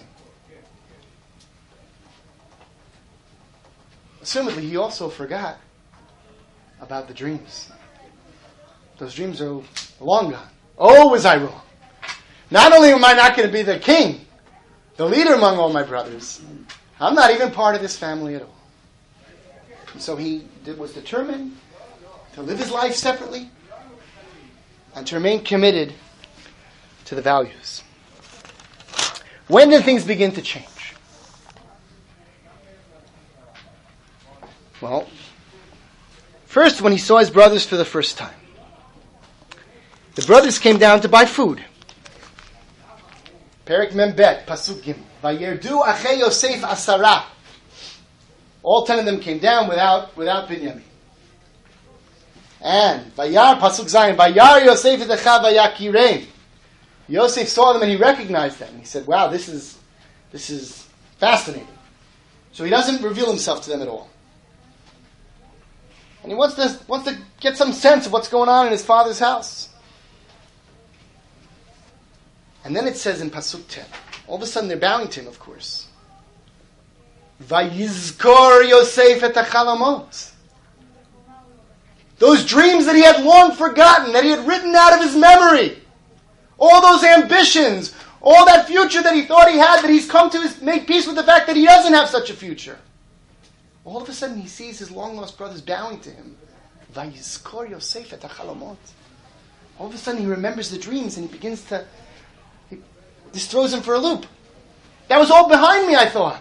Assumedly, he also forgot about the dreams. Those dreams are long gone. Oh, was I wrong. Not only am I not going to be the king, the leader among all my brothers, I'm not even part of this family at all. And so he was determined to live his life separately and to remain committed to the values. When did things begin to change? Well, first when he saw his brothers for the first time. The brothers came down to buy food. Perek Membet, Pasuk Gimel. Vayerdu achei Yosef asara. All 10 of them came down without Binyamin. And Vayar, Pasuk Zayin, Vayar Yosef edecha vayakirein. Yosef saw them and he recognized them. He said, wow, this is fascinating. So he doesn't reveal himself to them at all. And he wants to get some sense of what's going on in his father's house. And then it says in Pasuk 10, all of a sudden they're bowing to him, of course. Vayizkor Yosef et hachalamot. Those dreams that he had long forgotten, that he had written out of his memory. All those ambitions, all that future that he thought he had, that he's come to make peace with the fact that he doesn't have such a future. All of a sudden he sees his long-lost brothers bowing to him. Vayizkor Yosef et hachalamot. All of a sudden he remembers the dreams and he begins to... This throws him for a loop. That was all behind me, I thought.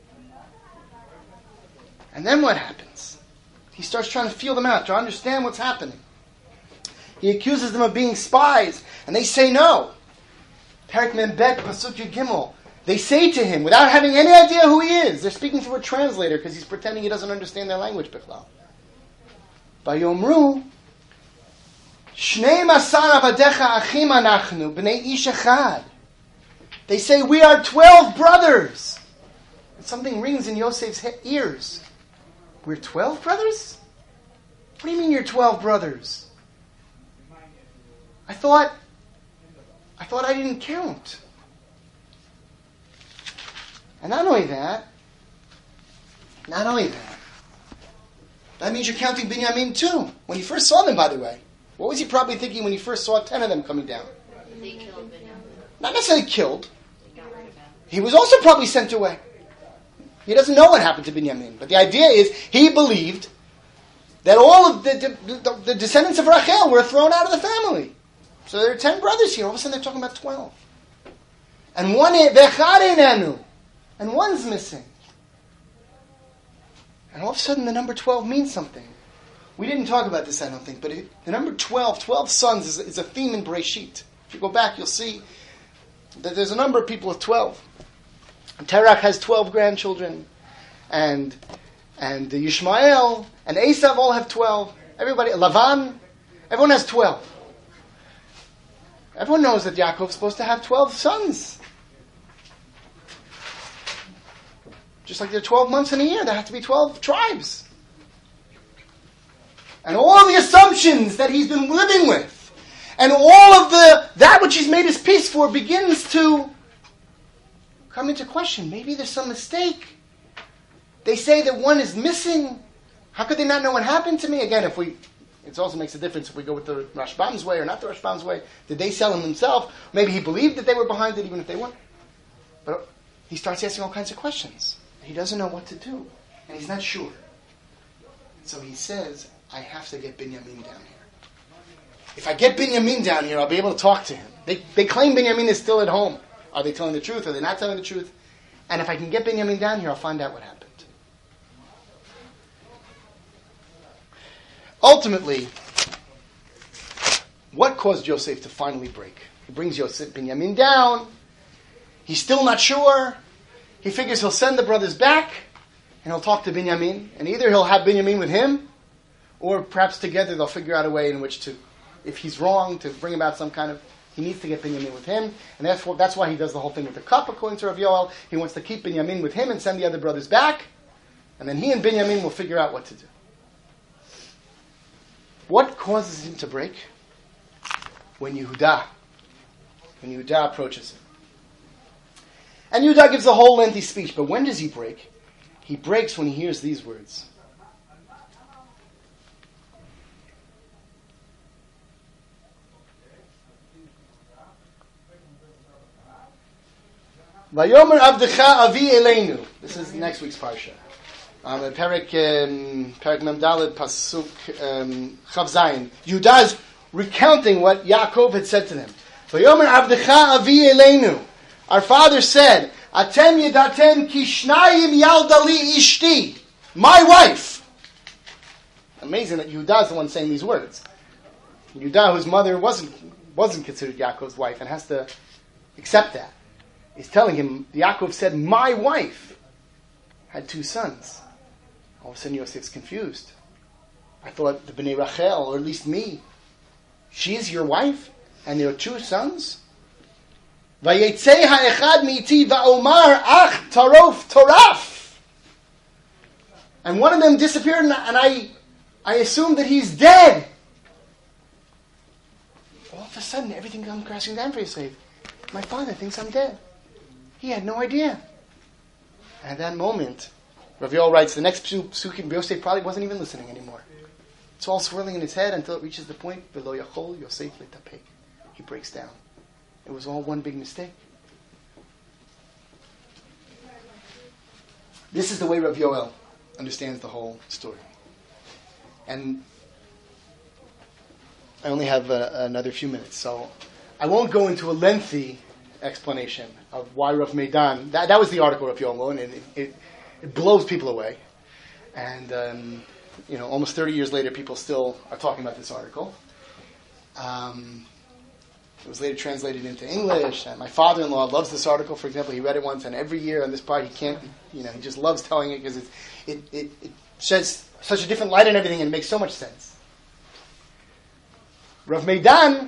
And then what happens? He starts trying to feel them out, to understand what's happening. He accuses them of being spies, and they say no. Perek Membet, Pasuk Gimel. They say to him, without having any idea who he is, they're speaking through a translator because he's pretending he doesn't understand their language, Bichlal. Vayomru, Shnei Masar Avadecha Achim Anachnu, Bnei Ish Echad. They say, we are 12 brothers. And something rings in Yosef's ears. We're 12 brothers? What do you mean you're 12 brothers? I thought I didn't count. And not only that, that means you're counting Binyamin too. When you first saw them, by the way. What was he probably thinking when he first saw 10 of them coming down? They killed Binyamin. Not necessarily killed. He was also probably sent away. He doesn't know what happened to Binyamin. But the idea is, he believed that all of the descendants of Rachel were thrown out of the family. So there are 10 brothers here. All of a sudden they're talking about 12. And one's missing. And all of a sudden the number 12 means something. We didn't talk about this, I don't think, but the number 12 sons, is a theme in Bereshit. If you go back, you'll see that there's a number of people with 12. And Terach has 12 grandchildren, and and Yishmael, and Esav all have 12. Everybody, Lavan, everyone has 12. Everyone knows that Yaakov's supposed to have 12 sons. Just like there are 12 months in a year, there have to be 12 tribes. And all the assumptions that he's been living with, and all of that which he's made his peace for, begins to come into question. Maybe there's some mistake. They say that one is missing. How could they not know what happened to me? Again, it also makes a difference if we go with the Rashbam's way or not the Rashbam's way. Did they sell him himself? Maybe he believed that they were behind it, even if they weren't. But he starts asking all kinds of questions. He doesn't know what to do. And he's not sure. So he says, I have to get Binyamin down here. If I get Binyamin down here, I'll be able to talk to him. They claim Binyamin is still at home. Are they telling the truth? Are they not telling the truth? And if I can get Binyamin down here, I'll find out what happened. Ultimately, what caused Yosef to finally break? He brings Binyamin down. He's still not sure. He figures he'll send the brothers back, and he'll talk to Binyamin. And either he'll have Binyamin with him, or perhaps together they'll figure out a way in which to, if he's wrong, to bring about some kind of, he needs to get Binyamin with him. And that's why he does the whole thing with the cup, according to Rav Yoel. He wants to keep Binyamin with him and send the other brothers back. And then he and Binyamin will figure out what to do. What causes him to break? When Yehuda approaches him. And Yehuda gives a whole lengthy speech, but when does he break? He breaks when he hears these words. Vayomer Avdecha Avi Eleinu. This is next week's parsha. Perek Memdaled Pasuk Chav Zayin. Yehuda is recounting what Yaakov had said to them. Vayomer Avdecha Avi Eleinu. Our father said, Atem yedatem kishnayim yaldali ishti. My wife. Amazing that Yehuda is the one saying these words. Yehuda, whose mother wasn't considered Yaakov's wife, and has to accept that. He's telling him, Yaakov said, my wife had 2 sons. All of a sudden Yosef's confused. I thought the Bnei Rachel, or at least me, she is your wife, and there are 2 sons? Vayetzei ha'echad mi'iti va'omar ach tarof toraf. And one of them disappeared, and I assumed that he's dead. All of a sudden, everything comes crashing down for Yosef. My father thinks I'm dead. He had no idea. And at that moment, Rav Yoel writes, the next psukim, Yosef probably wasn't even listening anymore. It's all swirling in his head until it reaches the point, V'lo yachol Yosef letapek. He breaks down. It was all one big mistake. This is the way Rav Yoel understands the whole story. And I only have another few minutes, so I won't go into a lengthy explanation of why Rav Meidan, that was the article Rav Yoel wrote, and it blows people away. And, almost 30 years later, people still are talking about this article. It was later translated into English, and my father-in-law loves this article. For example, he read it once, and every year on this part, he just loves telling it because it sheds such a different light on everything, and it makes so much sense. Rav Meidan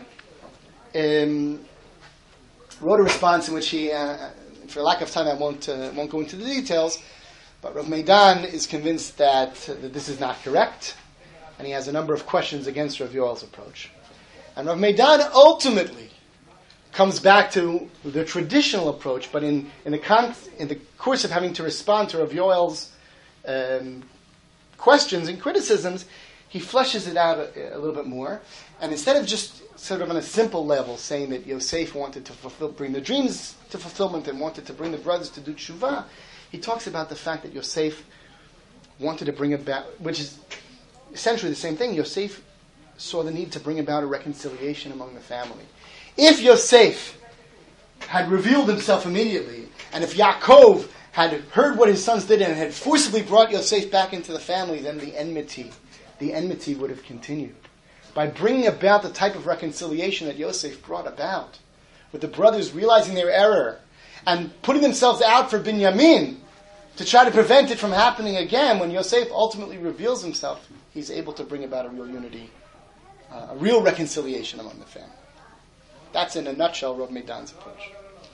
wrote a response in which he, for lack of time, I won't go into the details, but Rav Meidan is convinced that this is not correct, and he has a number of questions against Rav Yoel's approach. And Rav Meidan ultimately comes back to the traditional approach, but in the course of having to respond to Rav Yoel's questions and criticisms, he fleshes it out a little bit more. And instead of just sort of on a simple level saying that Yosef wanted to bring the dreams to fulfillment and wanted to bring the brothers to do tshuva, he talks about the fact that Yosef wanted to bring about, which is essentially the same thing. Yosef saw the need to bring about a reconciliation among the family. If Yosef had revealed himself immediately, and if Yaakov had heard what his sons did and had forcibly brought Yosef back into the family, then the enmity would have continued. By bringing about the type of reconciliation that Yosef brought about, with the brothers realizing their error and putting themselves out for Binyamin, to try to prevent it from happening again, when Yosef ultimately reveals himself, he's able to bring about a real unity, a real reconciliation among the family. That's in a nutshell Rav Meidan's approach.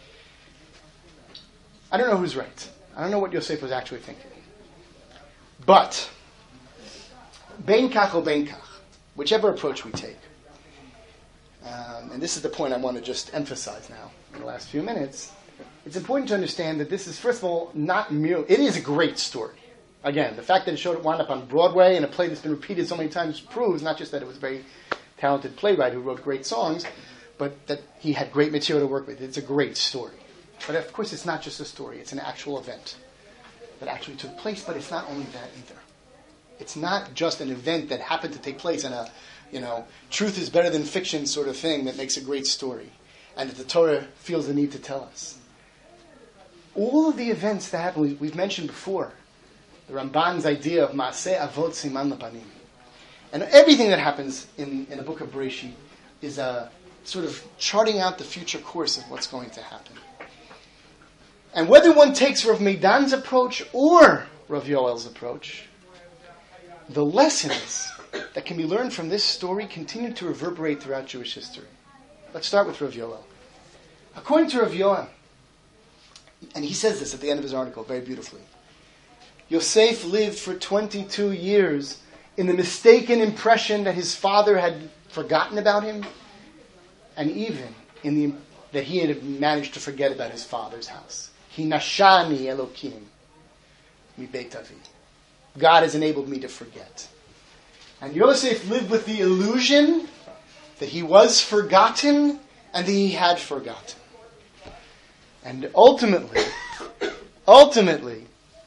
I don't know who's right. I don't know what Yosef was actually thinking. But, bein kach or bein kach, whichever approach we take, and this is the point I want to just emphasize now in the last few minutes, it's important to understand that this is, first of all, not merely, it is a great story. Again, the fact that it wound up on Broadway in a play that's been repeated so many times proves not just that it was a very talented playwright who wrote great songs, but that he had great material to work with. It's a great story. But of course, it's not just a story. It's an actual event that actually took place, but it's not only that either. It's not just an event that happened to take place and a, truth is better than fiction sort of thing that makes a great story, and that the Torah feels the need to tell us. All of the events that happen, we've mentioned before, the Ramban's idea of Maaseh Avot Siman Lapanim. And everything that happens in the book of Bereshit is a sort of charting out the future course of what's going to happen. And whether one takes Rav Meidan's approach or Rav Yoel's approach, the lessons that can be learned from this story continue to reverberate throughout Jewish history. Let's start with Rav Yoel. According to Rav Yoel, and he says this at the end of his article very beautifully, Yosef lived for 22 years in the mistaken impression that his father had forgotten about him, and even that he had managed to forget about his father's house. Hinashani Elokim mi Beit Avi. God has enabled me to forget. And Yosef lived with the illusion that he was forgotten and that he had forgotten. And ultimately, Rabbi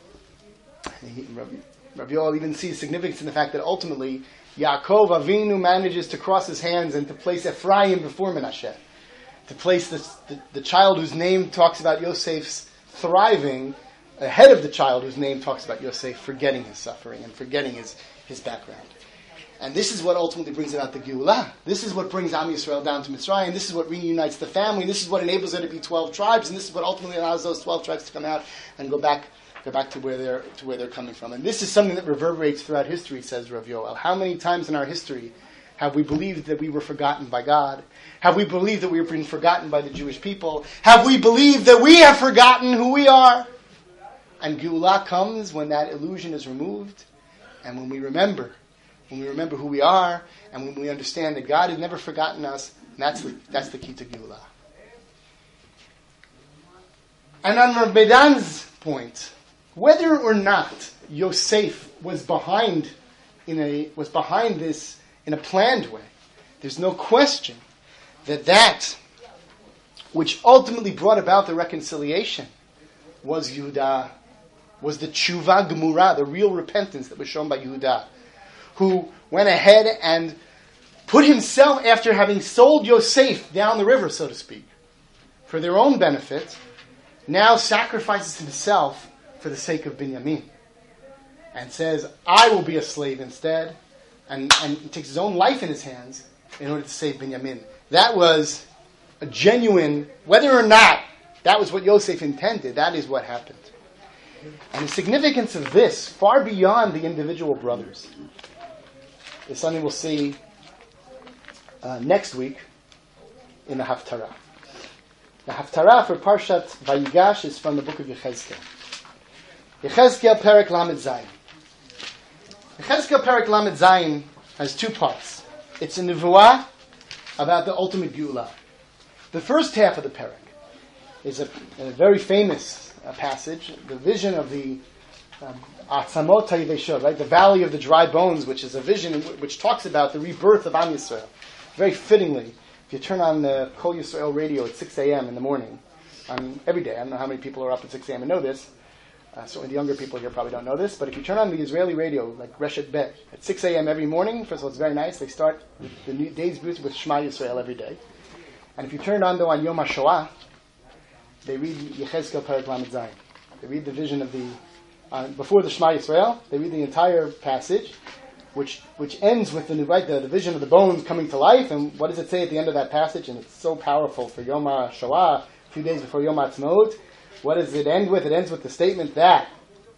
Yoel even sees significance in the fact that ultimately Yaakov Avinu manages to cross his hands and to place Ephraim before Menashe, to place the child whose name talks about Yosef's thriving ahead of the child whose name talks about Yosef forgetting his suffering and forgetting his background. And this is what ultimately brings about the Geulah. This is what brings Am Yisrael down to Mitzrayim. This is what reunites the family. This is what enables there to be 12 tribes. And this is what ultimately allows those 12 tribes to come out and go back to where they're coming from. And this is something that reverberates throughout history, says Rav Yoel. How many times in our history have we believed that we were forgotten by God? Have we believed that we were being forgotten by the Jewish people? Have we believed that we have forgotten who we are? And Geulah comes when that illusion is removed, and when we remember who we are, and when we understand that God has never forgotten us, and that's the key to Geulah. And on Rav Meidan's point, whether or not Yosef was behind this in a planned way, there's no question that which ultimately brought about the reconciliation was Yehuda, was the tshuva gemura, the real repentance that was shown by Yehuda, who went ahead and put himself, after having sold Yosef down the river, so to speak, for their own benefit, now sacrifices himself for the sake of Binyamin, and says, I will be a slave instead, and takes his own life in his hands in order to save Binyamin. That was a genuine, whether or not that was what Yosef intended, that is what happened. And the significance of this, far beyond the individual brothers, is something we'll see next week in the Haftarah. The Haftarah for Parshat Vayigash is from the book of Yechezkel. Yechezkel Perek Lamed Zayin. Yechezkel Perek Lamed Zayin has two parts. It's a nevuah about the ultimate Geulah. The first half of the Perek is a very famous passage, the vision of the Atzamot HaYiveshot, right? The Valley of the Dry Bones, which is a vision which talks about the rebirth of Am Yisrael. Very fittingly, if you turn on the Kol Yisrael radio at 6 a.m. in the morning, every day, I don't know how many people are up at 6 a.m. and know this, certainly the younger people here probably don't know this, but if you turn on the Israeli radio, like Reshet Bet, at 6 a.m. every morning, first of all, it's very nice, they start the new day's booth with Shema Yisrael every day. And if you turn it on, though, on Yom HaShoah, they read Yechezkel Perek Lamed Zayin. They read the vision of the, before the Shema Yisrael, they read the entire passage, which ends with the vision of the bones coming to life. And what does it say at the end of that passage? And it's so powerful for Yom HaShoah, a few days before Yom HaAtzmaut. What does it end with? It ends with the statement that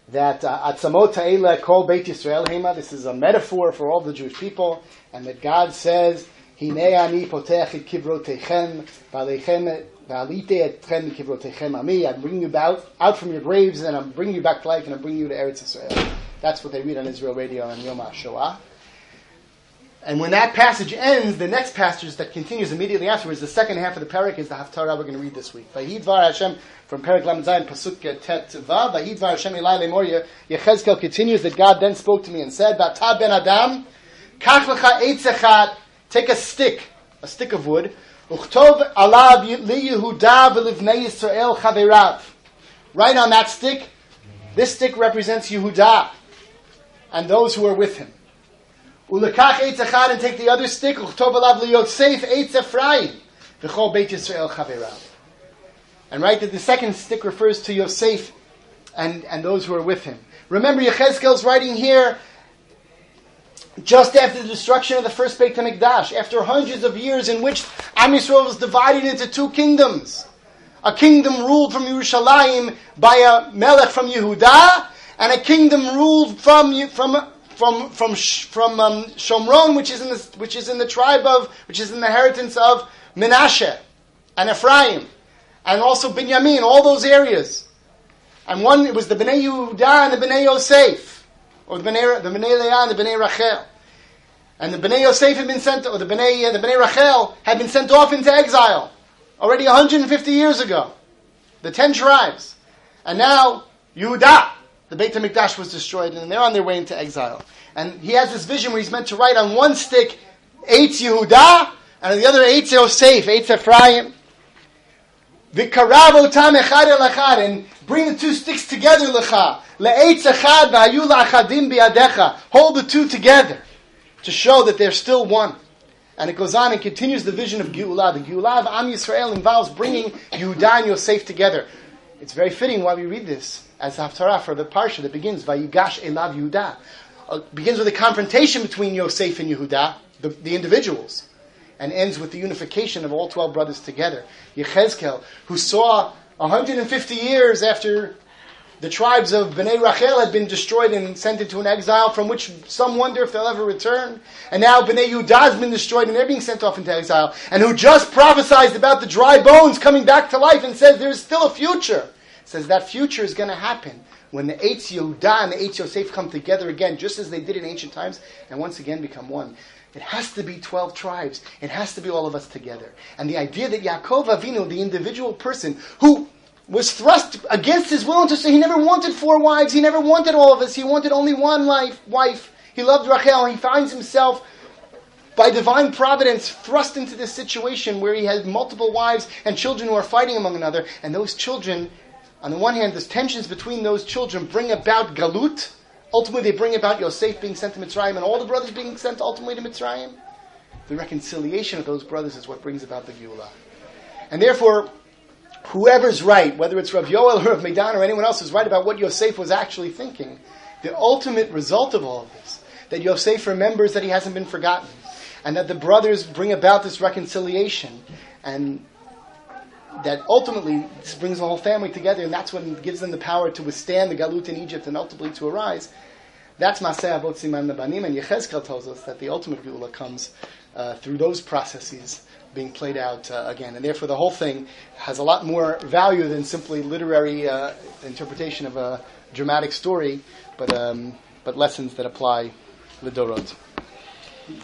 that Atzamot Ha'ela Kol Beit Yisrael Hema, this is a metaphor for all the Jewish people, and that God says, Hinei ani potech et kivrotechem, v'aleichem v'alite etchem kivrotechem ami, I'm bringing you out from your graves, and I'm bringing you back to life, and I'm bringing you to Eretz Yisrael. That's what they read on Israel Radio on Yom HaShoah. And when that passage ends, the next passage that continues immediately afterwards, the second half of the parak, is the Haftarah we're going to read this week. Vayidvar Hashem, from Parak Lamed Zayin, Pasuk Tet Vav, Vayidvar Hashem Elai Lemor, Yechezkel continues that God then spoke to me and said, V'ata ben Adam, Kach lecha eitz echad, take a stick of wood, Uchtov alav li Yehuda v'livnei Yisrael chaverav. Write on that stick, this stick represents Yehuda, and those who are with him. Ulekach eitz echad, and take the other stick. Uchtov alav liyosef eitz Ephraim v'chol beit Yisrael chaverav. And write that the second stick refers to Yosef and those who are with him. Remember, Yechezkel's writing here just after the destruction of the first Beit HaMikdash, after hundreds of years in which Am Yisrael was divided into two kingdoms. A kingdom ruled from Yerushalayim by a melech from Yehuda, and a kingdom ruled from Shomron, which is in the inheritance of Menashe and Ephraim, and also Binyamin, all those areas. And it was the Bnei Yehuda and the Bnei Yosef, or the Bnei Leah and the Bnei Rachel. And the Bnei Yosef had been sent, or the Bnei Rachel had been sent off into exile already 150 years ago. The 10 tribes. And now Yehuda, the Beit HaMikdash was destroyed, and they're on their way into exile. And he has this vision where he's meant to write on one stick, Eitz Yehuda, and on the other, Eitz Yosef, Eitz Ephraim. V'karav otam echad el echad, and bring the two sticks together, lecha. Le'etz echad v'hayu la'achadim bi'adecha. Hold the two together to show that they're still one. And it goes on and continues the vision of Geulah. The Geulah of Am Yisrael involves bringing Yehuda and Yosef together. It's very fitting why we read this as Haftarah for the parsha that begins, Vayigash Elav Yehuda. It begins with a confrontation between Yosef and Yehuda, the individuals, and ends with the unification of all 12 brothers together. Yechezkel, who saw 150 years after the tribes of Bnei Rachel had been destroyed and sent into an exile, from which some wonder if they'll ever return. And now Bnei Yehuda has been destroyed and they're being sent off into exile. And who just prophesied about the dry bones coming back to life and says there's still a future. Says that future is going to happen when the Eitz Yehuda and the Eitz Yosef come together again, just as they did in ancient times, and once again become one. It has to be 12 tribes. It has to be all of us together. And the idea that Yaakov Avinu, the individual person who was thrust against his will into, so he never wanted 4 wives, he never wanted all of us, he wanted only one wife. He loved Rachel, and he finds himself, by divine providence, thrust into this situation where he has multiple wives and children who are fighting among another, and those children, on the one hand, there's tensions between those children bring about galut. Ultimately, they bring about Yosef being sent to Mitzrayim and all the brothers being sent ultimately to Mitzrayim. The reconciliation of those brothers is what brings about the Geulah. And therefore, whoever's right, whether it's Rav Yoel or Rav Meidan or anyone else who's right about what Yosef was actually thinking, the ultimate result of all of this, that Yosef remembers that he hasn't been forgotten, and that the brothers bring about this reconciliation, and that ultimately this brings the whole family together, and that's what gives them the power to withstand the Galut in Egypt and ultimately to arise. That's Maseh Avot Siman Nebanim, and Yechezkel tells us that the ultimate Geulah comes through those processes being played out again. And therefore the whole thing has a lot more value than simply literary interpretation of a dramatic story, but lessons that apply to the Dorot.